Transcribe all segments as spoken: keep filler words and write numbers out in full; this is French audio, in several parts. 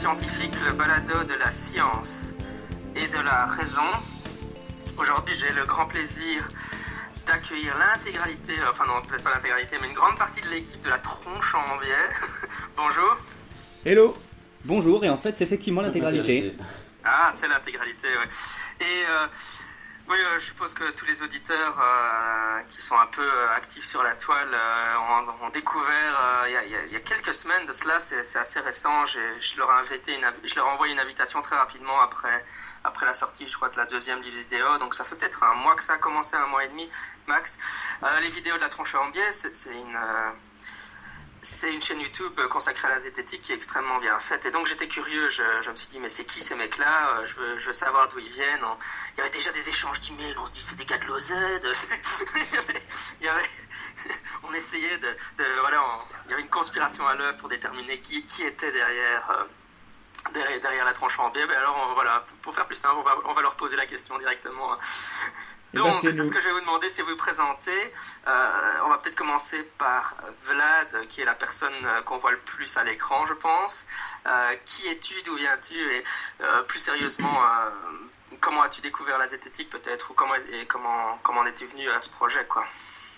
scientifique, le balado de la science et de la raison. Aujourd'hui, j'ai le grand plaisir d'accueillir l'intégralité, enfin non, peut-être pas l'intégralité, mais une grande partie de l'équipe de la Tronche en biais. Bonjour. Hello. Bonjour, et en fait, c'est effectivement l'intégralité. l'intégralité. Ah, c'est l'intégralité, ouais. Et euh, oui, euh, je suppose que tous les auditeurs euh, qui sont un peu euh, actifs sur la toile euh, ont, ont découvert il euh, y, y, y a quelques semaines de cela, c'est, c'est assez récent. J'ai, je leur ai invité, une, je leur ai envoyé une invitation très rapidement après. Après la sortie, je crois, de la deuxième vidéo. Donc ça fait peut-être un mois que ça a commencé, un mois et demi, max. Euh, les vidéos de la Tronche en biais, c'est, c'est, une, euh, c'est une chaîne YouTube consacrée à la zététique qui est extrêmement bien faite. Et donc j'étais curieux, je, je me suis dit, mais c'est qui ces mecs-là ? je veux, je veux savoir d'où ils viennent. On, il y avait déjà des échanges d'emails, on se dit, c'est des gars de l'O Z. il y avait, il y avait, on essayait de... de voilà, on, il y avait une conspiration à l'œuvre pour déterminer qui, qui était derrière... Euh, Derrière, derrière la Tronche en biais. Ben alors on, voilà, pour faire plus simple, on va, on va leur poser la question directement. Donc, ben ce que je vais vous demander, c'est vous vous présenter. Euh, on va peut-être commencer par Vlad, qui est la personne qu'on voit le plus à l'écran, je pense. Euh, qui es-tu, d'où viens-tu, et euh, plus sérieusement, euh, comment as-tu découvert la zététique peut-être, ou comment, et comment, comment en es-tu venu à ce projet, quoi.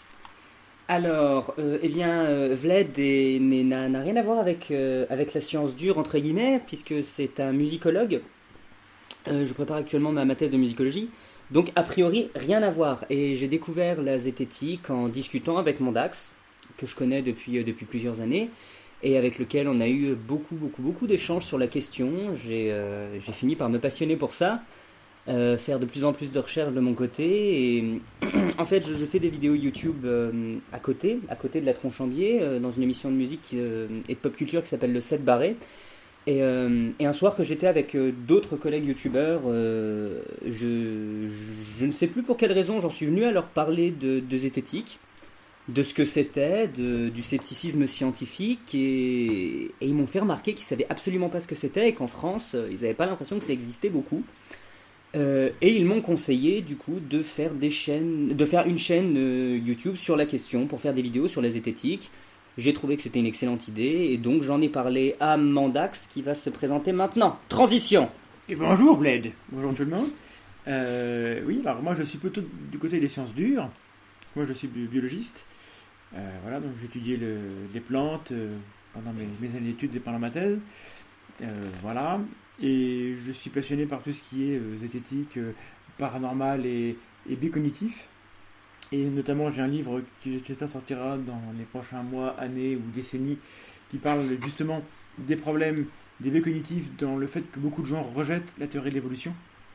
Alors, euh, eh bien, euh, Vlad est, n'a, n'a rien à voir avec, euh, avec la science dure, entre guillemets, puisque c'est un musicologue. Euh, je prépare actuellement ma, ma thèse de musicologie. Donc, a priori, rien à voir. Et j'ai découvert la zététique en discutant avec Mandax, que je connais depuis, euh, depuis plusieurs années, et avec lequel on a eu beaucoup, beaucoup, beaucoup d'échanges sur la question. J'ai, euh, j'ai fini par me passionner pour ça. Euh, faire de plus en plus de recherches de mon côté et en fait je, je fais des vidéos YouTube euh, à côté à côté de la Tronche en biais euh, dans une émission de musique euh, et de pop culture qui s'appelle le sept barré et, euh, et un soir que j'étais avec euh, d'autres collègues youtubeurs euh, je, je ne sais plus pour quelle raison j'en suis venu à leur parler de, de zététique, de ce que c'était, de, du scepticisme scientifique et, et ils m'ont fait remarquer qu'ils savaient absolument pas ce que c'était et qu'en France ils n'avaient pas l'impression que ça existait beaucoup. Euh, et ils m'ont conseillé du coup de faire des chaînes, de faire une chaîne euh, YouTube sur la question pour faire des vidéos sur la zététique. J'ai trouvé que c'était une excellente idée et donc j'en ai parlé à Mandax qui va se présenter maintenant. Transition. Et bonjour Vlad. Bonjour tout le monde. Euh, oui, alors moi je suis plutôt du côté des sciences dures. Moi je suis biologiste. Euh, voilà, donc j'ai étudié le, les plantes euh, pendant mes, mes années d'études et pendant ma thèse. Euh, voilà. Et je suis passionné par tout ce qui est euh, zététique, euh, paranormal et, et bicognitif. Et notamment, j'ai un livre qui, j'espère, sortira dans les prochains mois, années ou décennies, qui parle justement des problèmes des bicognitifs dans le fait que beaucoup de gens rejettent la théorie de l'évolution.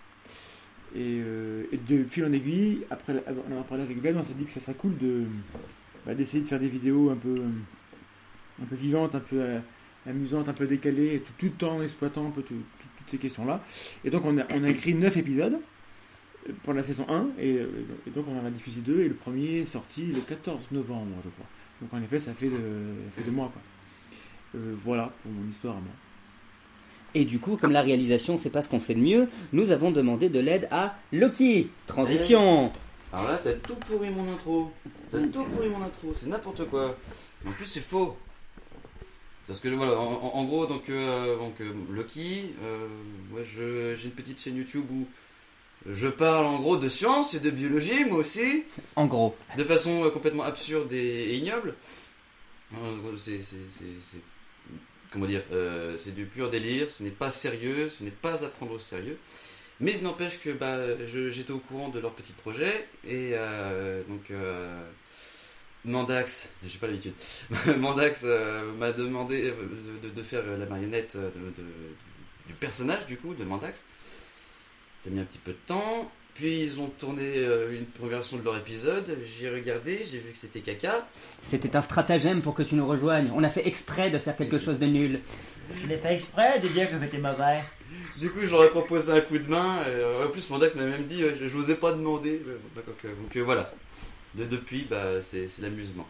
Et, euh, et de fil en aiguille, après on en parlé avec Glenn, on s'est dit que ça serait cool de, bah, d'essayer de faire des vidéos un peu, un peu vivantes, un peu... Euh, amusante, un peu décalée, tout, tout en exploitant un peu tout, tout, toutes ces questions-là. Et donc on a, on a écrit neuf épisodes pour la saison un, et, et donc on en a diffusé deux, et le premier est sorti le quatorze novembre, je crois. Donc en effet, ça fait, de, ça fait deux mois, quoi. Euh, voilà pour mon histoire à moi. Et du coup, comme la réalisation, c'est pas ce qu'on fait de mieux, nous avons demandé de l'aide à Loki. Transition. Alors là, t'as tout pourri mon intro. T'as tout pourri mon intro, c'est n'importe quoi. En plus, c'est faux. Parce que voilà, en, en gros, donc, euh, donc euh, Loki, euh, moi je, j'ai une petite chaîne YouTube où je parle en gros de science et de biologie, moi aussi. En gros. De façon euh, complètement absurde et, et ignoble. Euh, c'est, c'est, c'est, c'est, comment dire, euh, c'est du pur délire, ce n'est pas sérieux, ce n'est pas à prendre au sérieux. Mais il n'empêche que bah, je, j'étais au courant de leur petit projet et euh, donc. Euh, Mandax, j'ai pas l'habitude. Mandax euh, m'a demandé de, de, de faire la marionnette de, de, du personnage du coup de Mandax. Ça a mis un petit peu de temps. Puis ils ont tourné euh, une première version de leur épisode. J'ai regardé, j'ai vu que c'était caca. C'était un stratagème pour que tu nous rejoignes. On a fait exprès de faire quelque chose de nul. Je l'ai fait exprès de dire que c'était mauvais. Du coup, je leur ai proposé un coup de main. Et, en plus, Mandax m'a même dit, euh, je n'osais pas demander. Donc, donc euh, voilà. De, depuis, bah, c'est, c'est l'amusement.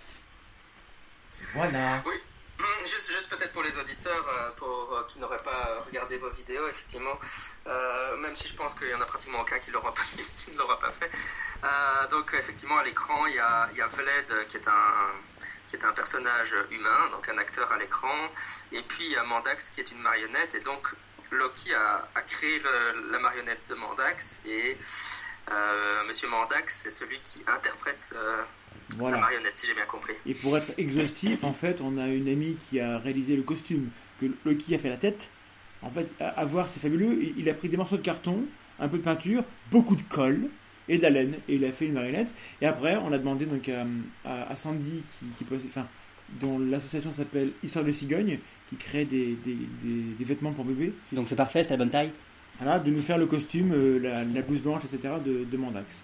Voilà. Oui, juste, juste peut-être pour les auditeurs euh, pour, euh, qui n'auraient pas regardé vos vidéos, effectivement, euh, même si je pense qu'il n'y en a pratiquement aucun qui, l'aura pas, qui ne l'aura pas fait. Euh, donc, effectivement, à l'écran, il y a, il y a Vlad, qui est un, qui est un personnage humain, donc un acteur à l'écran, et puis il y a Mandax qui est une marionnette, et donc Loki a, a créé le, la marionnette de Mandax, et euh, Monsieur Mandax, c'est celui qui interprète euh, Voilà. la marionnette, si j'ai bien compris. Et pour être exhaustif, en fait, on a une amie qui a réalisé le costume, que Loki a fait la tête. En fait, à, à voir, c'est fabuleux. Il il a pris des morceaux de carton, un peu de peinture, beaucoup de colle et de la laine, et il a fait une marionnette. Et après, on a demandé donc à, à, à Sandy, qui, qui possède- enfin, dont l'association s'appelle Histoire de Cigogne, qui crée des, des, des, des vêtements pour bébés, Donc c'est parfait, c'est la bonne taille. voilà, de nous faire le costume, euh, la, la blouse blanche, et cetera de, de Mandax.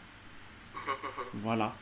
Voilà.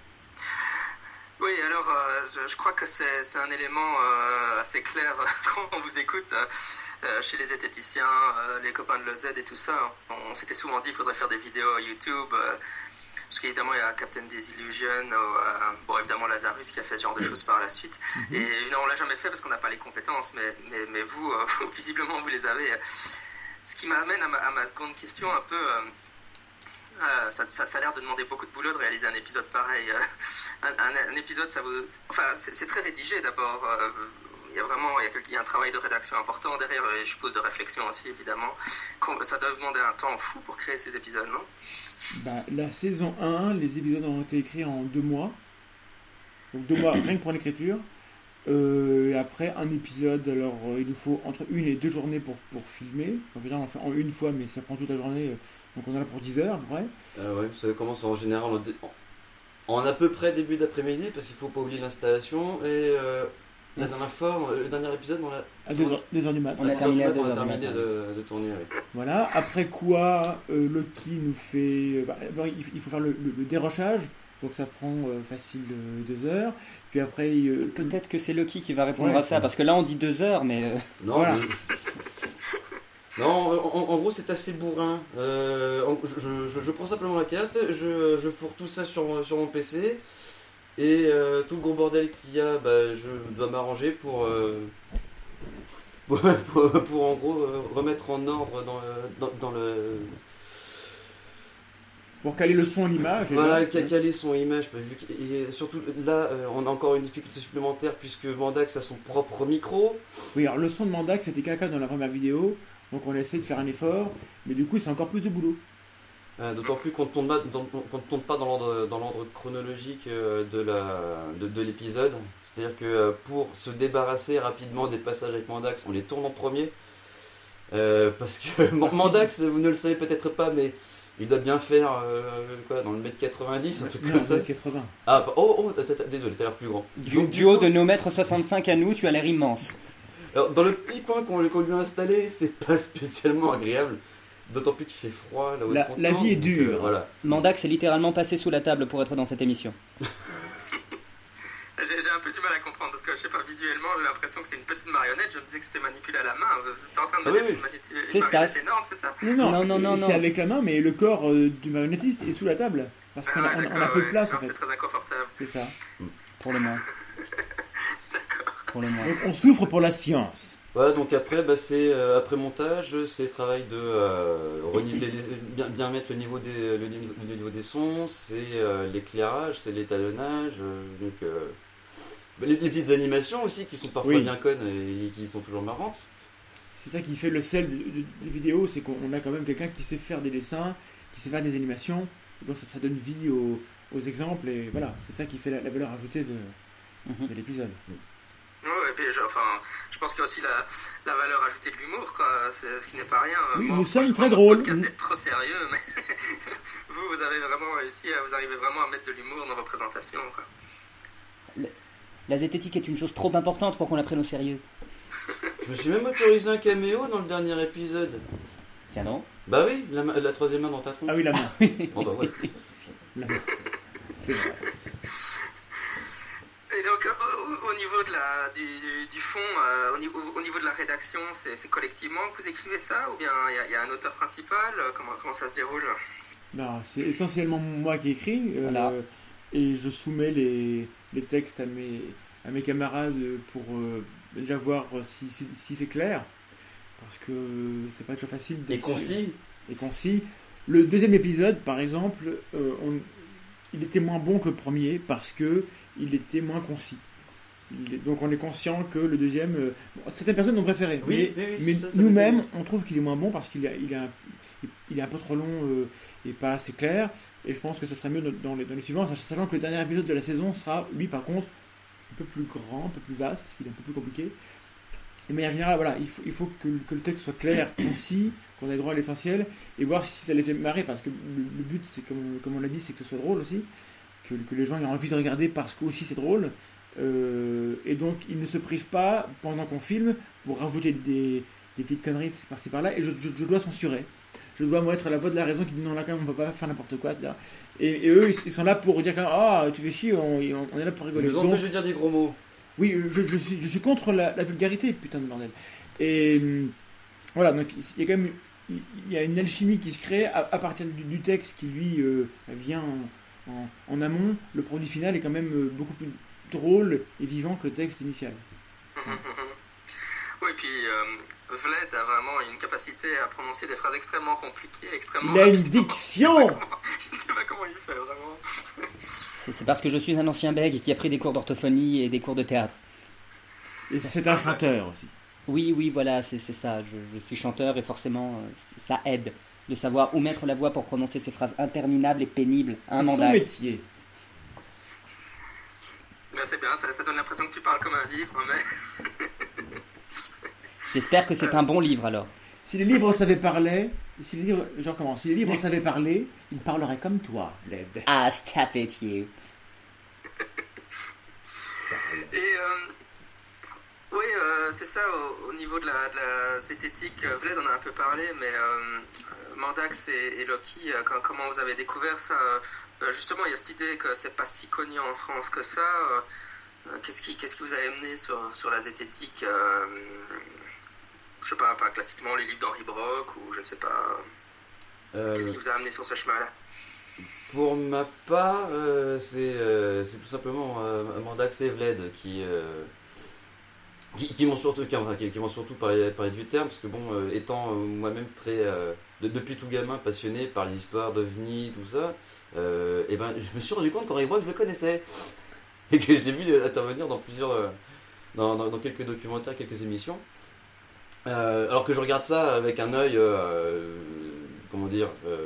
Oui, alors euh, je, je crois que c'est, c'est un élément euh, assez clair quand on vous écoute euh, chez les zététiciens, euh, les copains de l'O Z et tout ça. On, on s'était souvent dit qu'il faudrait faire des vidéos YouTube, euh, parce qu'évidemment il y a Captain Disillusion, ou, euh, bon évidemment Lazarus qui a fait ce genre de choses par la suite. Mhm. Et non, on l'a jamais fait parce qu'on n'a pas les compétences, mais, mais, mais vous, euh, vous, visiblement vous les avez. Ce qui m'amène à ma, à ma seconde question un peu... Euh, Euh, ça, ça, ça a l'air de demander beaucoup de boulot de réaliser un épisode pareil. Euh, un, un, un épisode, ça vous... Enfin, c'est, c'est très rédigé d'abord. Euh, il y a vraiment il y a, il y a un travail de rédaction important derrière, et je suppose de réflexion aussi, évidemment. Ça doit demander un temps fou pour créer ces épisodes, non? Bah, la saison un, les épisodes ont été écrits en deux mois. Donc deux mois rien que pour l'écriture. Euh, et après, un épisode, alors euh, il nous faut entre une et deux journées pour, pour filmer. En général, on le fait en une fois, mais ça prend toute la journée. Euh, donc on en a pour dix heures, après. Euh, ouais, ça commence en général en, dé- en à peu près début d'après-midi, parce qu'il faut pas oublier l'installation. Et euh, la dernière fois, on- le dernier épisode, on a, À deux heures, deux heures du matin. On a terminé à on deux a heures du terminé matin. de, de tourner. Ouais. Voilà. Après quoi, euh, Loki nous fait... euh, bah, d'abord, il il faut faire le, le- le dérochage. Donc ça prend euh, facile euh, deux heures. Puis après... euh, Peut-être que c'est Loki qui va répondre Ouais. à ça, parce que là on dit deux heures, mais euh, Non, Voilà. mais- non en, en gros, c'est assez bourrin. Euh, en- je, je- je prends simplement la carte, je, je fourre tout ça sur, sur mon P C. Et euh, tout le gros bordel qu'il y a, bah, je dois m'arranger pour, euh, pour, pour, pour, en gros euh, remettre en ordre dans, le- dans, dans le. pour caler le son, l'image. déjà. Voilà, ca- caler son image. Vu que- et surtout là, euh, on a encore une difficulté supplémentaire puisque Mandax a son propre micro. Oui, alors le son de Mandax, c'était caca dans la première vidéo. Donc on essaie de faire un effort. Mais du coup, c'est encore plus de boulot. Euh, D'autant plus qu'on ne tourne pas dans, qu'on ne tourne pas dans l'ordre dans l'ordre chronologique euh, de la de, de l'épisode. C'est-à-dire que euh, pour se débarrasser rapidement des passages avec Mandax, on les tourne en premier. Euh, parce que Man- Mandax, vous ne le savez peut-être pas, mais il doit bien faire euh, quoi, dans le mètre quatre-vingt-dix, un truc Non, comme ça. quatre-vingts. Ah, bah, oh, oh, t'as- t'as- désolé, t'as l'air plus grand. du, Donc, du haut coup, de nos mètres soixante-cinq à nous, tu as l'air immense. alors, dans le petit coin qu'on qu'on lui a installé, c'est pas spécialement agréable. D'autant plus qu'il fait froid là où La- est-ce qu'on la tourne, vie est donc, dure. euh, voilà. Mandax est littéralement passé sous la table pour être dans cette émission. J'ai, j'ai un peu du mal à comprendre parce que je sais pas, visuellement, j'ai l'impression que c'est une petite marionnette. Je me disais que c'était manipulé à la main. Vous êtes en train de me Ah dire oui, que oui, c'est une, manip- c'est une ça, marionnette c'est- énorme, c'est ça? Non, non, Non, non, non, c'est non. avec la main, mais le corps euh, du marionnettiste est sous la table. Parce qu'on a, Ah, on a- d'accord, on a peu de ouais. place, en Alors, fait. c'est très inconfortable. C'est ça. Pour le moins. D'accord. Pour le moins. Donc on souffre pour la science. Voilà, donc après, bah, c'est euh, après montage, c'est travail de euh, reniveler, les- bien, bien mettre le niveau des, le, niveau, le niveau des sons, c'est euh, l'éclairage, c'est l'étalonnage, euh, donc euh, bah, les, les petites animations aussi qui sont parfois Oui. bien connes et, qui sont toujours marrantes. C'est ça qui fait le sel de- de- des vidéos, c'est qu'on on a quand même quelqu'un qui sait faire des dessins, qui sait faire des animations. Et donc ça, ça donne vie aux, aux exemples et voilà, c'est ça qui fait la, la valeur ajoutée de, Mhm. de l'épisode. Ouais, et puis je, enfin, je pense qu'il y a aussi la, la valeur ajoutée de l'humour, quoi. C'est, ce qui n'est pas rien. Oui, Moi, nous sommes je très trouve drôles. Le podcast est trop sérieux, mais vous, vous avez vraiment réussi, à, vous arrivez vraiment à mettre de l'humour dans vos présentations, quoi. La zététique est une chose trop importante pour qu'on la prenne au sérieux. Je me suis même autorisé un caméo dans le dernier épisode. Tiens non. Bah oui, la, ma- la troisième main dans ta tronche. Ah oui, la main. Bon, bah, voilà. La main. C'est vrai. Et donc, euh, au, au niveau de la, du, du- du fond, euh, au, niveau, au niveau de la rédaction, c'est, c'est collectivement que vous écrivez ça? Ou bien il y, a- il y a un auteur principal? Euh, Comment, comment ça se déroule? Non, c'est essentiellement moi qui écris. euh, Voilà. Et je soumets les, les textes à mes, à mes camarades pour euh, déjà voir si, si, si c'est clair. Parce que c'est pas toujours facile Et d'être- concis. et concis. Le deuxième épisode, par exemple, euh, on- il était moins bon que le premier parce que il était moins concis. il- donc on est conscient que le deuxième, euh, bon, certaines personnes l'ont préféré, Oui, mais, oui, oui, mais ça, ça nous-mêmes, m'étonne. on trouve qu'il est moins bon parce qu'il est, il est, un, il est un peu trop long euh, et pas assez clair. Et je pense que ça serait mieux dans les, dans les suivants, sachant que le dernier épisode de la saison sera, lui par contre, un peu plus grand, un peu plus vaste, parce qu'il est un peu plus compliqué. De manière générale, voilà, il faut, il faut que, que le texte soit clair, concis, qu'on ait droit à l'essentiel, et voir si ça les fait marrer, parce que le, le but, c'est comme, comme on l'a dit, c'est que ce soit drôle aussi, que, que les gens aient envie de regarder parce que aussi c'est drôle, euh, et donc ils ne se privent pas pendant qu'on filme pour rajouter des, des petites conneries par-ci par-là, et je, je, je dois censurer. Je dois moi être la voix de la raison qui dit non là quand même on peut pas faire n'importe quoi, et cetera. Et, et eux ils, ils sont là pour dire ah tu fais chier, on, on est là pour Ils rigoler. nous Donc, empêchent de dire des gros mots. oui, je, je suis, je suis contre la, la vulgarité, putain de bordel. Et hum, voilà, donc il y a quand même il y a une alchimie qui se crée à, à partir du, du texte qui lui euh, vient en, en, en amont. Le produit final est quand même euh, beaucoup plus drôle et vivant que le texte initial. Oui, puis euh, Vlad a vraiment une capacité à prononcer des phrases extrêmement compliquées, extrêmement Il a une rapidement. diction. Je ne sais pas comment il fait, vraiment. C'est c'est parce que je suis un ancien bègue qui a pris des cours d'orthophonie et des cours de théâtre. Et c'est un chanteur aussi. Oui, oui, voilà, c'est c'est ça. Je, je suis chanteur et forcément, euh, c- ça aide de savoir où mettre la voix pour prononcer ces phrases interminables et pénibles. Un C'est son mandat. métier. Ben, c'est bien, ça, ça donne l'impression que tu parles comme un livre, mais... J'espère que c'est un bon livre alors. Si les livres savaient parler, si les livres, je recommence, si les livres savaient parler, ils parleraient comme toi, Vlad. Ah, stop it, you. Et euh, oui, euh, c'est ça, au, au niveau de la, de la zététique, euh, Vlad en a un peu parlé, mais euh, Mandax et, et Loki, euh, quand- comment vous avez découvert ça euh, Justement, il y a cette idée que c'est pas si connu en France que ça. euh, euh, qu'est-ce, qui, qu'est-ce qui vous a amené sur, sur la zététique euh, Je sais pas, pas classiquement les livres d'Henri Brock, ou je ne sais pas. Euh, Qu'est-ce qui vous a amené sur ce chemin-là Pour ma part, euh, c'est euh, c'est tout simplement euh, Mandax et Vlad qui, euh, qui, qui m'ont surtout, qui, enfin, qui- qui m'ont surtout parlé, parlé du terme, parce que bon, euh, étant euh, moi-même très, euh, de- depuis tout gamin passionné par les histoires d'ovnis, tout ça, euh, et ben, je me suis rendu compte qu'Henri Brock, je le connaissais, et que je l'ai vu intervenir dans plusieurs, euh, dans, dans, dans quelques documentaires, quelques émissions. Euh, alors que je regarde ça avec un œil, euh, comment dire, euh,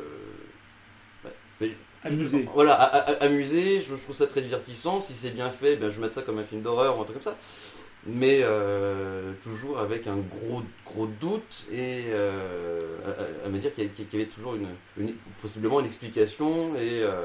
ouais, Amusé. voilà, a- a- amusé, je, je trouve ça très divertissant. Si c'est bien fait, ben, je vais mettre ça comme un film d'horreur ou un truc comme ça. Mais euh, toujours avec un gros, gros doute et euh, à, à- à me dire qu'il y, a- qu'il y avait toujours une, une- possiblement une explication. Et euh,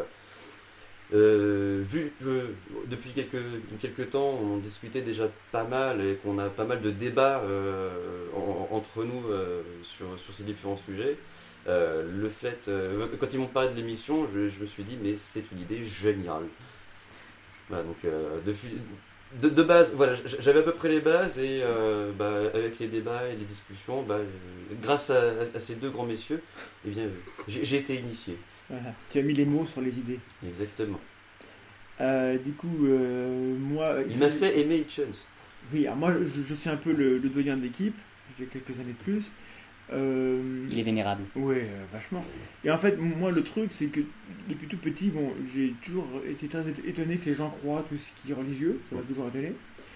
euh, vu que depuis quelques, quelques temps on discutait déjà pas mal et qu'on a pas mal de débats euh, en- entre nous euh, sur, sur ces différents sujets, euh, le fait, euh, quand ils m'ont parlé de l'émission, je, je me suis dit, mais c'est une idée géniale. Voilà, donc, euh, de, fi- de, de base, voilà, j- j'avais à peu près les bases et euh, bah, avec les débats et les discussions, bah, euh, grâce à, à ces deux grands messieurs, eh bien, euh, j'ai j'ai été initié. Voilà. Tu as mis les mots sur les idées. Exactement. Euh, du coup, euh, moi. Il je- m'a fait aimer Hitchens. Oui, alors moi je, je suis un peu le, le doyen de l'équipe. J'ai quelques années de plus. Euh, Il est vénérable. Ouais, euh, vachement. Et en fait, moi, le truc, c'est que depuis tout petit, bon, j'ai toujours été très éton- étonné que les gens croient tout ce qui est religieux. Ça m'a toujours étonné.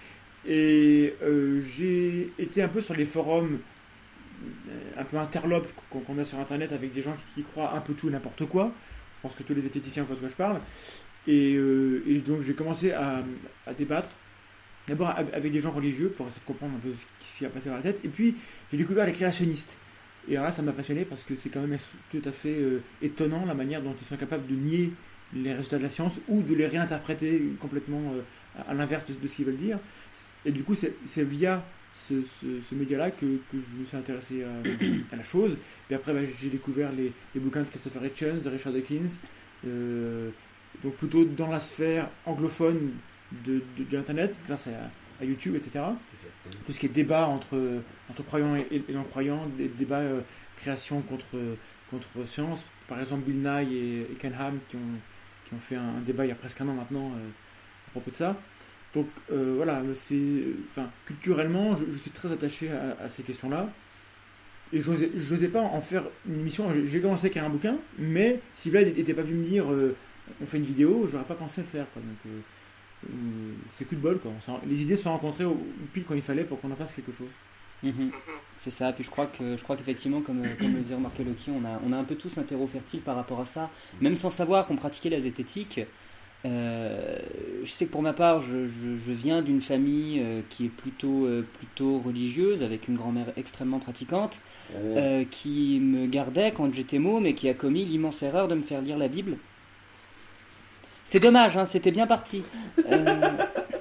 Et euh, j'ai été un peu sur les forums, euh, un peu interlopes qu'on qu'on a sur Internet avec des gens qui, qui croient un peu tout et n'importe quoi. Je pense que tous les zététiciens voient de quoi je parle. Et, euh, et donc, j'ai commencé à, à débattre. D'abord avec avec des gens religieux pour essayer de comprendre un peu ce qui s'y a passé dans la tête. Et puis, j'ai découvert les créationnistes. Et alors là, ça m'a passionné parce que c'est quand même tout à fait euh, étonnant la manière dont ils sont capables de nier les résultats de la science ou de les réinterpréter complètement euh, à, à l'inverse de, de ce qu'ils veulent dire. Et du coup, c'est c'est via ce, ce, ce média-là que, que je me suis intéressé à, à la chose. Puis après, bah, j'ai découvert les, les bouquins de Christopher Hitchens, de Richard Dawkins, euh, donc plutôt dans la sphère anglophone de, de, de l'Internet, grâce à, à YouTube, et cetera. Tout ce qui est débat entre, entre croyants et, et non-croyants, des débats euh, création contre, contre science. Par exemple, Bill Nye et, et Ken Ham qui ont, qui ont fait un, un débat il y a presque un an maintenant euh, à propos de ça. Donc euh, voilà, c'est, enfin, culturellement, je, je suis très attaché à, à ces questions-là. Et je n'osais pas en faire une émission. J'ai j'ai commencé à écrire un bouquin, mais si Vlad n'était pas venu me dire euh, on fait une vidéo, j'aurais pas pensé à le faire, quoi. Donc, euh, euh, c'est coup de bol, quoi. On s'en- les idées se sont rencontrées au, pile quand il fallait pour qu'on en fasse quelque chose. Mhm. Mhm. C'est ça, puis je crois que je crois qu'effectivement, comme, euh, comme le disait remarqué Loki, on a, on a un peu tous un terreau fertile par rapport à ça, même sans savoir qu'on pratiquait la zététique. Euh, je sais que pour ma part, je, je, je viens d'une famille euh, qui est plutôt, euh, plutôt religieuse, avec une grand-mère extrêmement pratiquante, euh, qui me gardait quand j'étais môme et qui a commis l'immense erreur de me faire lire la Bible. C'est dommage, hein, c'était bien parti. Euh,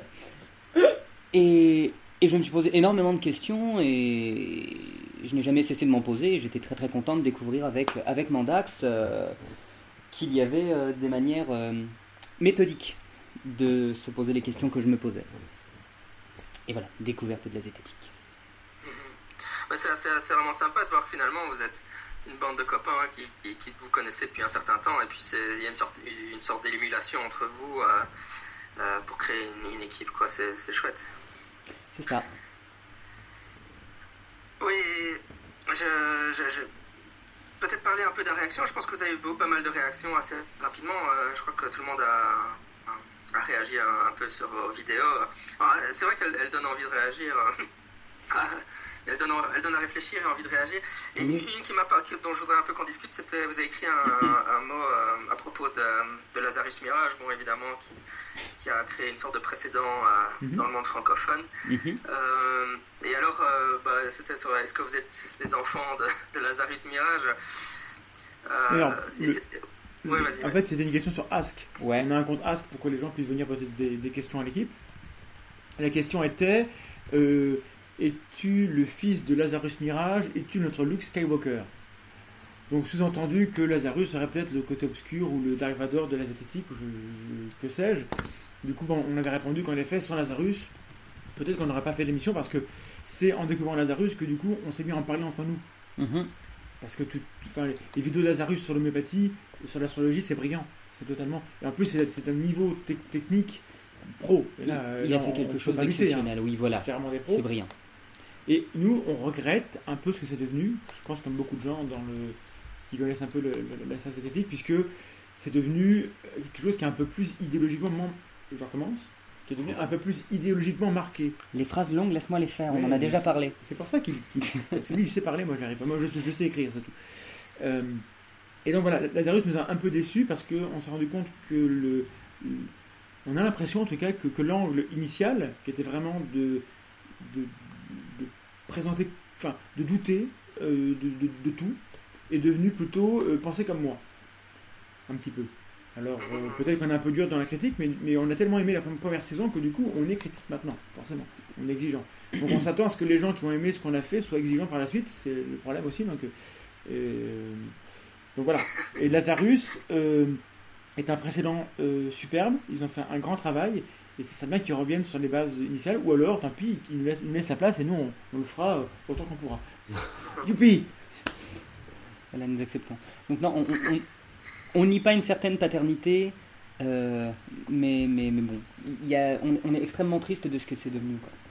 et, et je me suis posé énormément de questions et je n'ai jamais cessé de m'en poser. Et j'étais très très content de découvrir avec, avec Mandax euh, qu'il y avait euh, des manières euh, méthodiques de se poser les questions que je me posais. Et voilà, découverte de la zététique. Ouais, c'est, c'est, c'est vraiment sympa de voir que finalement vous êtes une bande de copains qui, qui, qui vous connaissez depuis un certain temps et puis c'est, il y a une sorte, une sorte d'émulation entre vous euh, euh, pour créer une, une équipe, quoi. C'est, c'est chouette. C'est ça. Oui, je, je, je peut-être parler un peu des réactions. Je pense que vous avez eu beau, pas mal de réactions assez rapidement. Euh, je crois que tout le monde a, a réagi un, un peu sur vos vidéos. Alors, c'est vrai qu'elles elles donnent envie de réagir. Ah, elle, donne, elle donne à réfléchir et envie de réagir. Et Oui. une qui m'a pas, dont je voudrais un peu qu'on discute, c'était, vous avez écrit un, un, un mot euh, à propos de, de Lazarus Mirage, bon évidemment, qui, qui a créé une sorte de précédent euh, Mhm. dans le monde francophone. Mhm. Euh, et alors, euh, bah, c'était sur, est-ce que vous êtes des enfants de, de Lazarus Mirage euh, Alors, et le- c'est- ouais, vas-y, En vas-y. fait, c'était une question sur Ask. Ouais. On a un compte Ask pour que les gens puissent venir poser des, des questions à l'équipe. La question était euh, es-tu le fils de Lazarus Mirage? Es-tu notre Luke Skywalker? Donc, sous-entendu que Lazarus serait peut-être le côté obscur ou le Dark Vador de la zététique, ou je, je- que sais-je. Du coup, bon, on avait répondu qu'en effet, sans Lazarus, peut-être qu'on n'aurait pas fait l'émission parce que c'est en découvrant Lazarus que du coup, on s'est mis à en parler entre nous. Mhm. Parce que tout- enfin, les- les vidéos de Lazarus sur l'homéopathie, sur l'astrologie, c'est brillant. C'est totalement. Et en plus, c'est, c'est un niveau te- technique pro. Et Il, là, euh, il là, a fait on- on quelque peut chose pas lutter, hein. d'exceptionnel, oui, voilà. C'est vraiment des pros. C'est brillant. Et nous, on regrette un peu ce que c'est devenu. Je pense comme beaucoup de gens dans le, qui connaissent un peu le, le- la science zététique, puisque c'est devenu quelque chose qui est un peu plus idéologiquement. Je recommence. Qui est devenu un peu plus idéologiquement marqué. Les phrases longues, laisse-moi les faire, on Oui, en a mais déjà c'est- parlé. C'est pour ça qu'il. qu'il- parce que lui, il sait parler, moi, j'arrive pas. Moi, je, je sais écrire, c'est tout. Euh, et donc voilà, Lazarus nous a un peu déçus parce qu'on s'est rendu compte que le. On a l'impression, en tout cas, que, que l'angle initial, qui était vraiment de. de, de présenter. Enfin, de douter euh, de, de, de tout, est devenu plutôt euh, penser comme moi. Un petit peu. Alors, euh, peut-être qu'on est un peu dur dans la critique, mais, mais on a tellement aimé la première saison que du coup, on est critique maintenant, forcément. On est exigeant. Donc, on s'attend à ce que les gens qui ont aimé ce qu'on a fait soient exigeants par la suite. C'est le problème aussi. Donc, euh, donc voilà. Et Lazarus euh, est un précédent euh, superbe. Ils ont fait un grand travail. Et c'est bien qu'ils reviennent sur les bases initiales. Ou alors, tant pis, ils nous laissent, ils nous laissent la place et nous, on, on le fera euh, autant qu'on pourra. Youpi! Là, nous acceptons. Donc non, on, on, on- on nie pas une certaine paternité, euh, mais, mais, mais bon, il y a, on, on est extrêmement triste de ce que c'est devenu, quoi.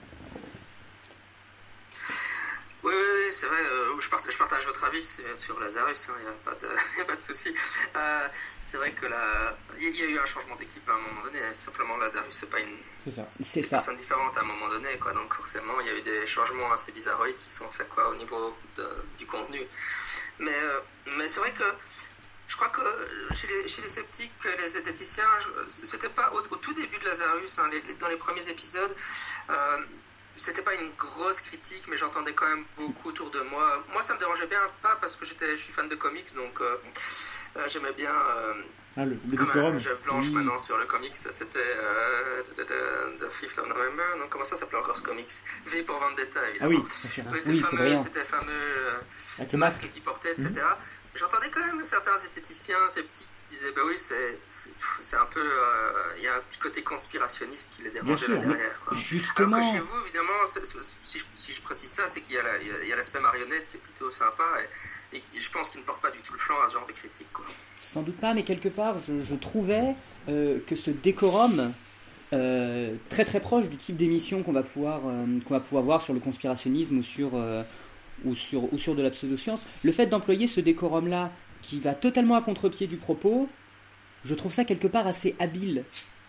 Oui, oui, oui, c'est vrai, euh, je, partage, je partage votre avis sur, sur Lazarus, il n'y a pas de, y a pas de souci. Euh, c'est vrai que là, il y a eu un changement d'équipe à un moment donné, simplement Lazarus, c'est pas une, C'est ça. C'est une ça. personne différente à un moment donné, quoi. Donc forcément, il y a eu des changements assez bizarroïdes qui sont faits, quoi, au niveau de, du contenu. Mais, euh, mais c'est vrai que je crois que chez les, chez les sceptiques, les zététiciens, je- c'était pas au, au tout début de Lazarus, hein, les- les- dans les premiers épisodes, euh, c'était pas une grosse critique, mais j'entendais quand même beaucoup autour de moi. Moi, ça me dérangeait bien, pas parce que j'étais, je suis fan de comics, donc euh, euh, j'aimais bien. Euh, Ah, le, le comme décorum. un jeu blanche Oui. maintenant sur le comics, c'était euh, The, the, the fifth of November, non, comment ça s'appelait encore ce comics? V pour Vendetta, Ah évidemment. oui, bien sûr. Oui, c'est Oui, le c'est fameux, brillant. c'était fameux euh, Avec le masque masque. qu'il portait, et cetera. Mhm. J'entendais quand même certains zététiciens sceptiques qui disaient, bah oui, c'est, c'est, c'est un peu, euh, il y a un petit côté conspirationniste qui les dérangeait Bien là sûr, mais derrière, quoi. Alors Justement, que chez vous, évidemment, c'est- c'est- si je, si je précise ça, c'est qu'il y a, la- il y a- il y a l'aspect marionnette qui est plutôt sympa et, et qui- je pense qu'il ne porte pas du tout le flanc à ce genre de critique, quoi. sans doute pas, mais quelque part, je, je trouvais euh, que ce décorum, euh, très très proche du type d'émission qu'on va pouvoir euh, qu'on va pouvoir voir sur le conspirationnisme ou sur euh, ou sur ou sur de la pseudoscience, le fait d'employer ce décorum là qui va totalement à contre-pied du propos, je trouve ça quelque part assez habile.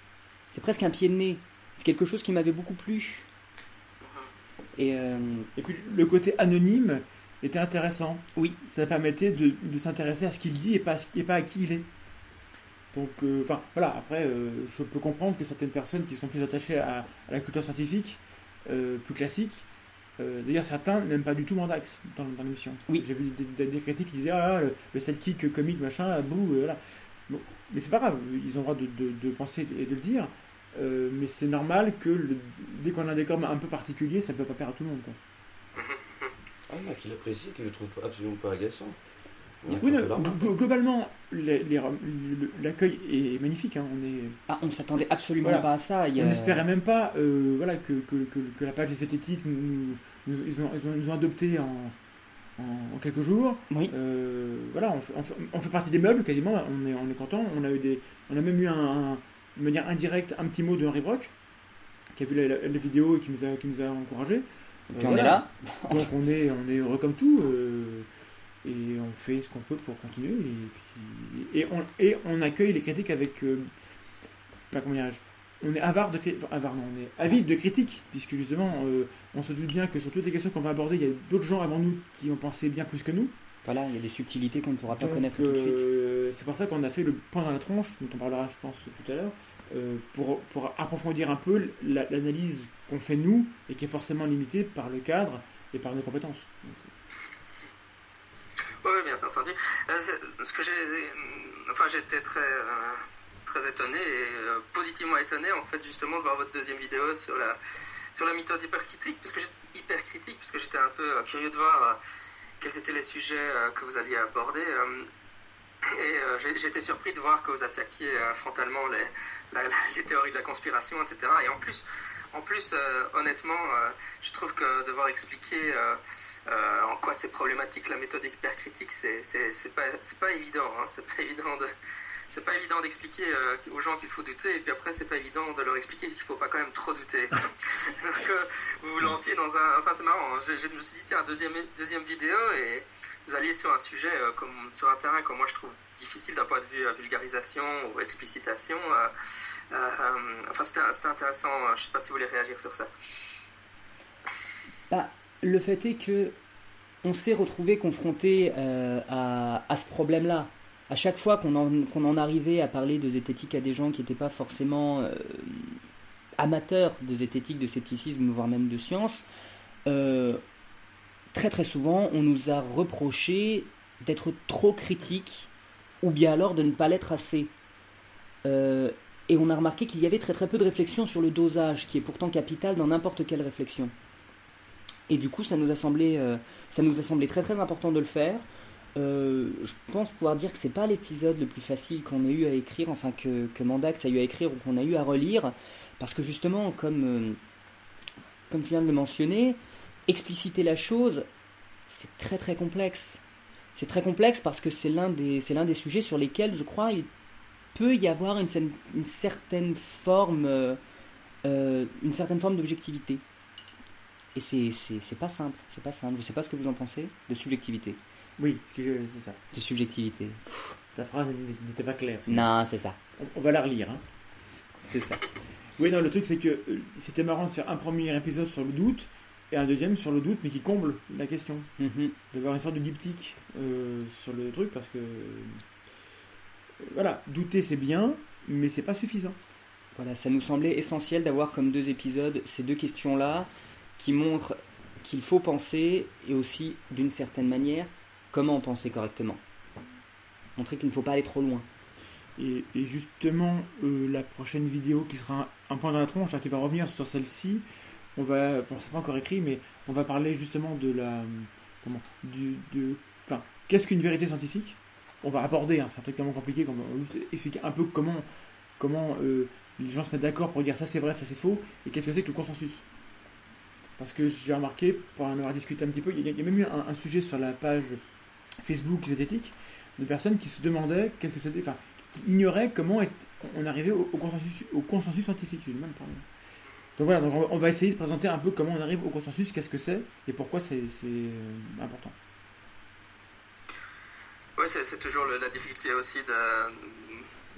c'est presque un pied de nez. C'est quelque chose qui m'avait beaucoup plu. Et, euh, Et puis le côté anonyme était intéressant. Oui. Ça permettait de, de s'intéresser à ce qu'il dit et pas à, ce, et pas à qui il est. Donc, enfin, euh, voilà, après, euh, je peux comprendre que certaines personnes qui sont plus attachées à, à la culture scientifique, euh, plus classique, euh, d'ailleurs certains n'aiment pas du tout Mandax dans, dans l'émission. Oui. J'ai vu des, des, des critiques qui disaient, ah là, le, le sidekick comique, machin, bouh, euh, voilà. Bon, mais c'est pas grave, ils ont le droit de, de, de penser et de le dire, euh, mais c'est normal que le, dès qu'on a un décor un peu particulier, ça peut pas plaire à tout le monde, quoi. Ah non, qu'il apprécie, qu'il ne trouve pas, absolument pas agaçant. Ouais, Oui, ça non, fait l'arme. gl- globalement, les- les- le- l'accueil est magnifique. Hein. On est, ah, on s'attendait absolument Voilà. pas à ça. Il y a- on n'espérait même pas, euh, voilà, que, que, que, que la page des esthétiques nous, nous- ils, ont, ils ont- nous ont adopté en, en, en quelques jours. Oui. Euh, voilà, on fait, on, fait, on fait partie des meubles quasiment. On est, on est content. On a eu des, on a même eu un, un- de manière indirecte un petit mot de Henry Brock qui a vu la, la, la vidéo et qui nous a, qui nous a encouragés. Et puis on est là. Donc on est, on est heureux comme tout. Euh, et on fait ce qu'on peut pour continuer et, puis, et, on, et on accueille les critiques avec euh, pas comment dirais-je, on est avare de cri- enfin, avare, non, on est avide de critiques puisque justement euh, on se doute bien que sur toutes les questions qu'on va aborder il y a d'autres gens avant nous qui ont pensé bien plus que nous. Voilà, il y a des subtilités qu'on ne pourra pas Donc, connaître tout de suite. euh, c'est pour ça qu'on a fait le point dans la tronche dont on parlera je pense tout à l'heure euh, pour, pour approfondir un peu la- l'analyse qu'on fait nous et qui est forcément limitée par le cadre et par nos compétences. Donc, Oui, bien entendu. Euh, c'est- ce que j'ai, enfin, j'étais très, euh, très étonné et euh, positivement étonné en fait justement de voir votre deuxième vidéo sur la, sur la méthode hypercritique, puisque j'ai, hypercritique, puisque j'étais un peu euh, curieux de voir euh, quels étaient les sujets euh, que vous alliez aborder. euh, et euh, j'ai, j'ai été surpris de voir que vous attaquiez euh, frontalement les, la- la- les théories de la conspiration, et cetera. Et en plus, en plus, euh, honnêtement, euh, je trouve que devoir expliquer euh, euh, en quoi c'est problématique la méthode hypercritique, c'est, c'est, c'est pas, c'est pas évident. Hein, c'est pas évident de, c'est pas évident d'expliquer euh, aux gens qu'il faut douter, et puis après, c'est pas évident de leur expliquer qu'il faut pas quand même trop douter. Donc, euh, vous vous lanciez dans un, enfin, c'est marrant. Hein, je, je me suis dit tiens, deuxième, deuxième vidéo et vous alliez sur un sujet euh, comme sur un terrain que moi je trouve difficile d'un point de vue euh, vulgarisation ou explicitation. Euh, euh, euh, enfin, c'était, c'était intéressant. euh, Je sais pas si vous voulez réagir sur ça. Bah, le fait est que on s'est retrouvé confronté euh, à, à ce problème-là. À chaque fois qu'on en, qu'on en arrivait à parler de zététique à des gens qui n'étaient pas forcément euh, amateurs de zététique, de scepticisme, voire même de science, euh, très très souvent on nous a reproché d'être trop critique ou bien alors de ne pas l'être assez. Euh, et on a remarqué qu'il y avait très très peu de réflexion sur le dosage, qui est pourtant capital dans n'importe quelle réflexion. Et du coup, ça nous a semblé, euh, ça nous a semblé très très important de le faire. Euh, je pense pouvoir dire que c'est pas l'épisode le plus facile qu'on ait eu à écrire, enfin que, que Mandax a eu à écrire ou qu'on a eu à relire, parce que justement, comme, euh, comme tu viens de le mentionner, expliciter la chose, c'est très très complexe. C'est très complexe parce que c'est l'un des, c'est l'un des sujets sur lesquels, je crois, il peut y avoir une, cer- une certaine forme, euh, euh, une certaine forme d'objectivité. Et c'est, c'est, c'est pas simple, c'est pas simple. Je sais pas ce que vous en pensez de subjectivité. oui, ce que je- c'est ça. De subjectivité. Ta phrase n'était pas claire. Non, c'est ça. On, on va la relire. Hein. C'est ça. Oui, non, le truc c'est que euh, c'était marrant de faire un premier épisode sur le doute et un deuxième sur le doute, mais qui comble la question. Mhm. D'avoir une sorte de diptyque euh, sur le truc parce que euh, voilà, douter c'est bien, mais c'est pas suffisant. Voilà, ça nous semblait essentiel d'avoir comme deux épisodes ces deux questions-là qui montrent qu'il faut penser et aussi, d'une certaine manière, comment penser correctement. Montrer qu'il ne faut pas aller trop loin. Et, et justement, euh, la prochaine vidéo qui sera un, un point dans la tronche, hein, qui va revenir sur celle-ci, on va, bon, c'est pas encore écrit, mais on va parler justement de la, comment, du, de, enfin, qu'est-ce qu'une vérité scientifique. On va aborder, hein, c'est un truc tellement compliqué, qu'on va juste expliquer un peu comment, comment euh, les gens se mettent d'accord pour dire ça c'est vrai, ça c'est faux, et qu'est-ce que c'est que le consensus. Parce que j'ai remarqué, pour en avoir discuté un petit peu, il y a, il y a même eu un, un sujet sur la page Facebook zététique de personnes qui se demandaient qu'est-ce que c'était, enfin, qui ignoraient comment est- on arrivait au, au consensus, au consensus scientifique. J'ai du mal à parler. Donc voilà, donc on, va, on va essayer de présenter un peu comment on arrive au consensus, qu'est-ce que c'est et pourquoi c'est, c'est euh, important. Oui, c'est, c'est toujours le- la difficulté aussi de,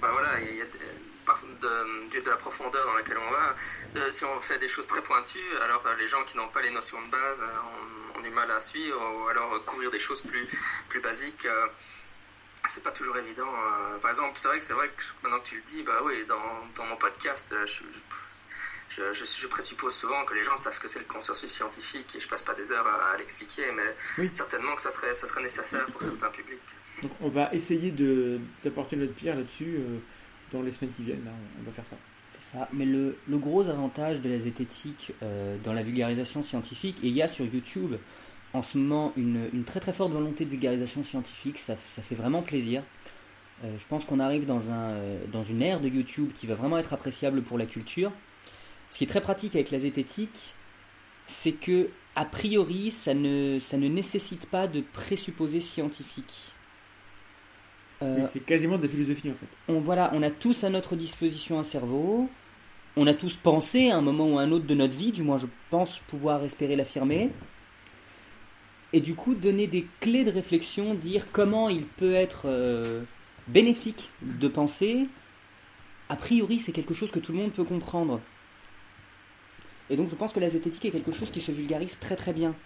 bah voilà, il y a de, de, de la profondeur dans laquelle on va. Euh, si on fait des choses très pointues, alors euh, les gens qui n'ont pas les notions de base euh, ont, ont du mal à suivre, ou alors euh, couvrir des choses plus, plus basiques. Euh, c'est pas toujours évident. Euh, par exemple, c'est vrai que c'est vrai que maintenant que tu le dis, bah oui, dans, dans mon podcast, je, je, je, je présuppose souvent que les gens savent ce que c'est le consensus scientifique et je passe pas des heures à, à l'expliquer, mais oui. certainement que ça serait, ça serait nécessaire pour certains publics. Donc on va essayer de, d'apporter notre pierre là-dessus euh, dans les semaines qui viennent. Là, on va faire ça. C'est ça. Mais le, le gros avantage de la zététique euh, dans la vulgarisation scientifique, et il y a sur YouTube en ce moment une, une très très forte volonté de vulgarisation scientifique, ça, ça fait vraiment plaisir. Euh, je pense qu'on arrive dans, un, euh, dans une ère de YouTube qui va vraiment être appréciable pour la culture. Ce qui est très pratique avec la zététique, c'est que, a priori, ça ne, ça ne nécessite pas de présupposés scientifiques. Euh, oui, c'est quasiment de la philosophie en fait. On, voilà, on a tous à notre disposition un cerveau, on a tous pensé à un moment ou à un autre de notre vie, du moins je pense pouvoir espérer l'affirmer. Et du coup, donner des clés de réflexion, dire comment il peut être euh, bénéfique de penser, a priori, c'est quelque chose que tout le monde peut comprendre. Et donc, je pense que la zététique est quelque chose qui se vulgarise très très bien.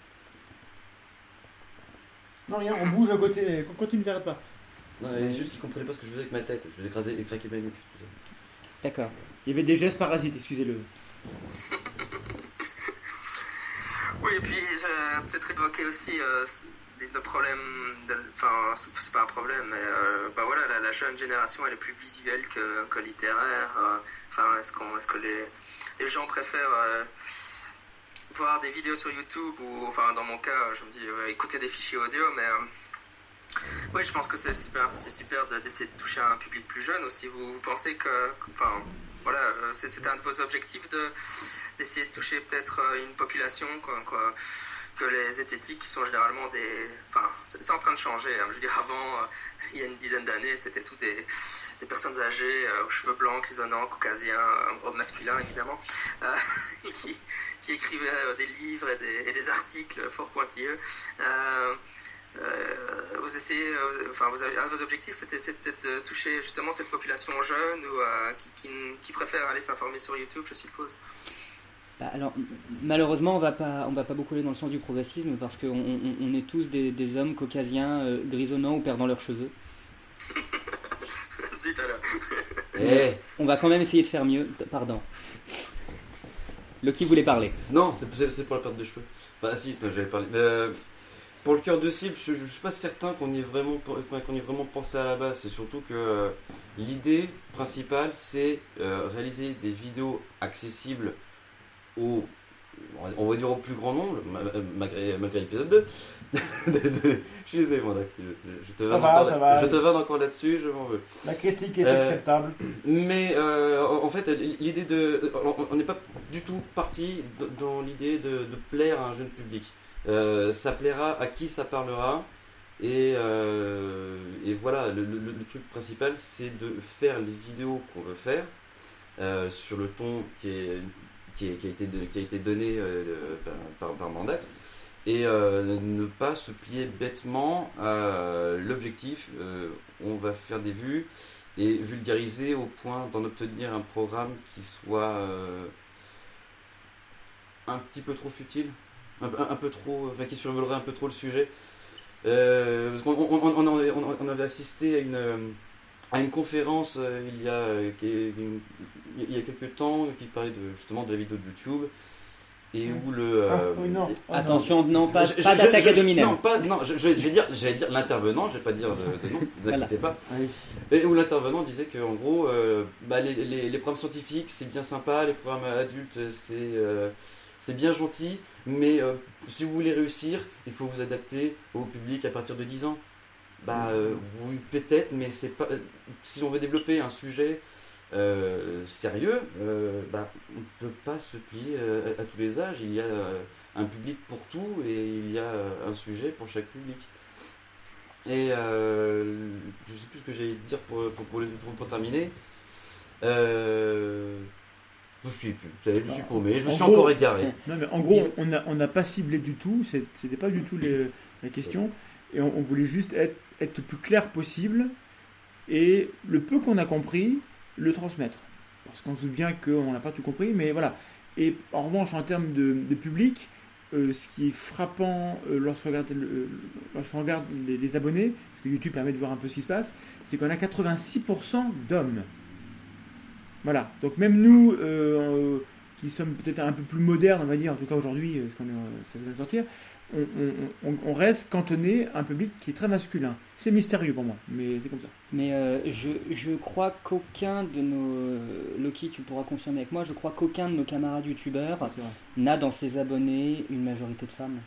Non, rien, on bouge à côté, continue, n'arrête pas. Non, c'est juste qu'ils ne comprenaient pas ce que je faisais avec ma tête, je faisais écraser et craquer ma nuque. D'accord. Il y avait des gestes parasites, excusez-le. Oui, et puis j'ai peut-être évoqué aussi euh, le problème, de, enfin c'est pas un problème, mais euh, bah voilà, la, la jeune génération elle est plus visuelle que, que littéraire. Euh, enfin, est-ce, qu'on, est-ce que les, les gens préfèrent euh, voir des vidéos sur YouTube ou, enfin dans mon cas, je me dis euh, écouter des fichiers audio, mais euh, oui, je pense que c'est super, c'est super de, d'essayer de toucher un public plus jeune aussi. Vous, vous pensez que, enfin. Voilà, c'est, c'était un de vos objectifs de, d'essayer de toucher peut-être une population, quoi, quoi, que les zététiques qui sont généralement des... Enfin, c'est, c'est en train de changer. Hein. Je veux dire, avant, euh, il y a une dizaine d'années, c'était tout des, des personnes âgées, euh, aux cheveux blancs, grisonnants, caucasiens, euh, masculins évidemment, euh, qui, qui écrivaient euh, des livres et des, et des articles fort pointilleux. Euh, Euh, vous essayez, euh, enfin, vous avez, un de vos objectifs, c'était, c'était peut-être de toucher justement cette population jeune ou euh, qui, qui, qui préfère aller s'informer sur YouTube, je suppose. Bah alors, malheureusement, on va pas, on va pas beaucoup aller dans le sens du progressisme parce qu'on on, on est tous des, des hommes caucasiens, euh, grisonnants ou perdant leurs cheveux. Zut alors. hey. On va quand même essayer de faire mieux. Pardon. Loki voulait parler. Non, c'est, c'est, c'est pour la perte de cheveux. Bah si, j'avais parlé. Euh... Pour le cœur de cible, je ne suis pas certain qu'on y ait vraiment, enfin, qu'on y ait vraiment pensé à la base. C'est surtout que euh, l'idée principale, c'est euh, réaliser des vidéos accessibles au, on va dire au plus grand nombre, malgré, malgré l'épisode deux. Désolé, je suis désolé, mon Dax. Je, je te vanne encore, là, je te vanne encore là-dessus, je m'en veux. La critique est euh, acceptable. Mais euh, en fait, l'idée de, on n'est pas du tout parti dans l'idée de, de plaire à un jeune public. Euh, ça plaira à qui ça parlera et, euh, et voilà le, le, le truc principal c'est de faire les vidéos qu'on veut faire euh, sur le ton qui, est, qui, est, qui, a, été de, qui a été donné euh, par, par Mandax et euh, ne pas se plier bêtement à l'objectif. Euh, on va faire des vues et vulgariser au point d'en obtenir un programme qui soit euh, un petit peu trop futile. Un, un, un peu trop, enfin qui survolerait un peu trop le sujet. Euh, parce qu'on on, on, on, on avait assisté à une, à une conférence euh, il, y a, qui, il y a quelques temps qui parlait de, justement de la vidéo de YouTube et où le. Euh, ah, oui, non. Oh, Attention, non, non pas, je, pas je, d'attaque je, à dominer. Non, pas, non je, je, je vais dire, j'allais dire l'intervenant, je vais pas dire de, de nom, ne vous inquiétez voilà. pas. Oui. Et où l'intervenant disait qu'en gros, euh, bah, les, les, les programmes scientifiques c'est bien sympa, les programmes adultes c'est. Euh, C'est bien gentil, mais euh, si vous voulez réussir, il faut vous adapter au public à partir de dix ans. Bah euh, oui, peut-être, mais c'est pas. Si on veut développer un sujet euh, sérieux, euh, bah, on ne peut pas se plier euh, à, à tous les âges. Il y a euh, un public pour tout et il y a euh, un sujet pour chaque public. Et euh, je ne sais plus ce que j'allais dire pour, pour, pour, pour, pour terminer. Euh. Je ne sais plus, je me suis paumé, je me suis gros, encore égaré. Non, mais en gros, on n'a on a pas ciblé du tout, c'était pas du tout les, la question, et on, on voulait juste être, être le plus clair possible et le peu qu'on a compris, le transmettre. Parce qu'on se doute bien qu'on n'a pas tout compris, mais voilà. Et en revanche, en termes de, de public, euh, ce qui est frappant euh, lorsqu'on regarde, euh, lorsqu'on regarde les, les abonnés, parce que YouTube permet de voir un peu ce qui se passe, c'est qu'on a quatre-vingt-six pour cent d'hommes. Voilà. Donc même nous, euh, qui sommes peut-être un peu plus modernes, on va dire, en tout cas aujourd'hui, parce qu'on est, ça vient de sortir, on, on, on, on reste cantonné à un public qui est très masculin. C'est mystérieux pour moi, mais c'est comme ça. Mais euh, je, je crois qu'aucun de nos... Loki, tu pourras confirmer avec moi, je crois qu'aucun de nos camarades youtubeurs C'est vrai. n'a dans ses abonnés une majorité de femmes.